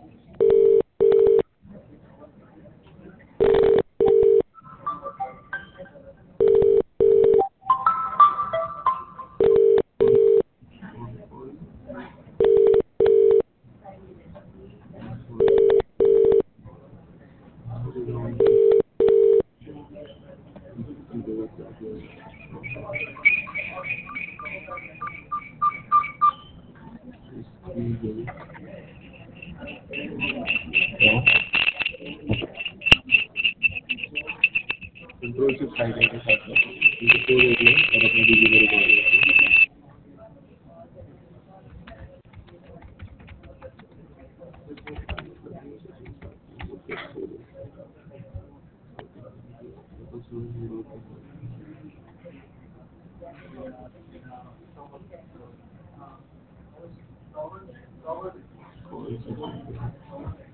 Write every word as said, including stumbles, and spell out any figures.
Control shift tiger के साथ में इनको सो देख लो और अपना डिलीवरी कर लो। कॉल से